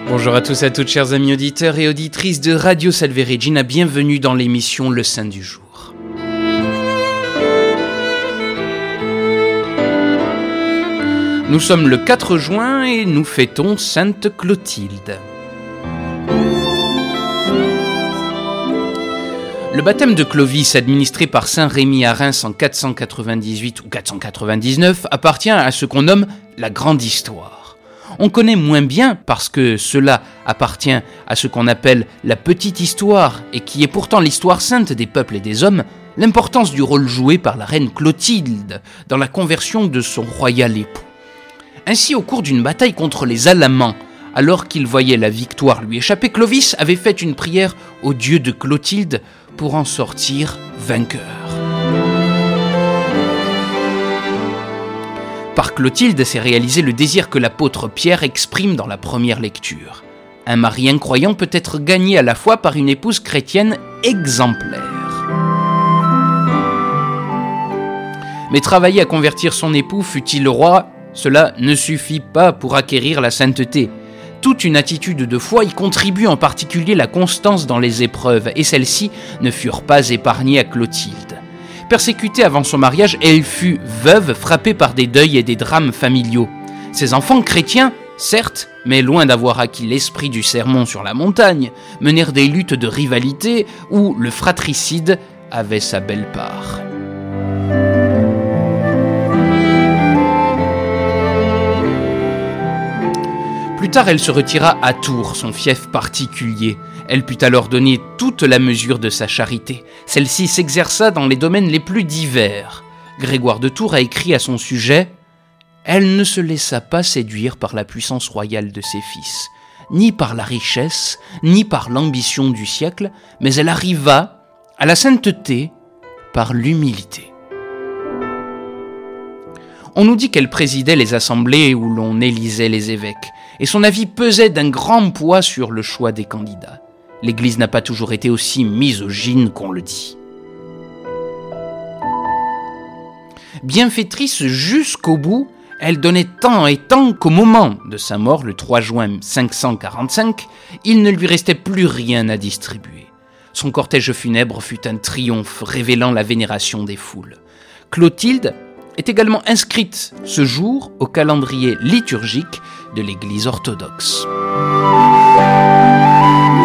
Bonjour à tous et à toutes, chers amis auditeurs et auditrices de Radio Salve Regina, bienvenue dans l'émission Le Saint du Jour. Nous sommes le 4 juin et nous fêtons Sainte Clotilde. Le baptême de Clovis, administré par saint Rémy à Reims en 498 ou 499, appartient à ce qu'on nomme la grande histoire. On connaît moins bien, parce que cela appartient à ce qu'on appelle la petite histoire, et qui est pourtant l'histoire sainte des peuples et des hommes, l'importance du rôle joué par la reine Clotilde dans la conversion de son royal époux. Ainsi, au cours d'une bataille contre les Alamans, alors qu'il voyait la victoire lui échapper, Clovis avait fait une prière au dieu de Clotilde pour en sortir vainqueur. Par Clotilde s'est réalisé le désir que l'apôtre Pierre exprime dans la première lecture. Un mari incroyant peut être gagné à la fois par une épouse chrétienne exemplaire. Mais travailler à convertir son époux, fût-il roi, cela ne suffit pas pour acquérir la sainteté. Toute une attitude de foi y contribue, en particulier la constance dans les épreuves, et celles-ci ne furent pas épargnées à Clotilde. Persécutée avant son mariage, elle fut veuve, frappée par des deuils et des drames familiaux. Ses enfants chrétiens, certes, mais loin d'avoir acquis l'esprit du sermon sur la montagne, menèrent des luttes de rivalité où le fratricide avait sa belle part. Plus tard, elle se retira à Tours, son fief particulier. Elle put alors donner toute la mesure de sa charité. Celle-ci s'exerça dans les domaines les plus divers. Grégoire de Tours a écrit à son sujet « Elle ne se laissa pas séduire par la puissance royale de ses fils, ni par la richesse, ni par l'ambition du siècle, mais elle arriva à la sainteté par l'humilité. » On nous dit qu'elle présidait les assemblées où l'on élisait les évêques, et son avis pesait d'un grand poids sur le choix des candidats. L'Église n'a pas toujours été aussi misogyne qu'on le dit. Bienfaitrice jusqu'au bout, elle donnait tant et tant qu'au moment de sa mort, le 3 juin 545, il ne lui restait plus rien à distribuer. Son cortège funèbre fut un triomphe révélant la vénération des foules. Clotilde est également inscrite ce jour au calendrier liturgique de l'Église orthodoxe.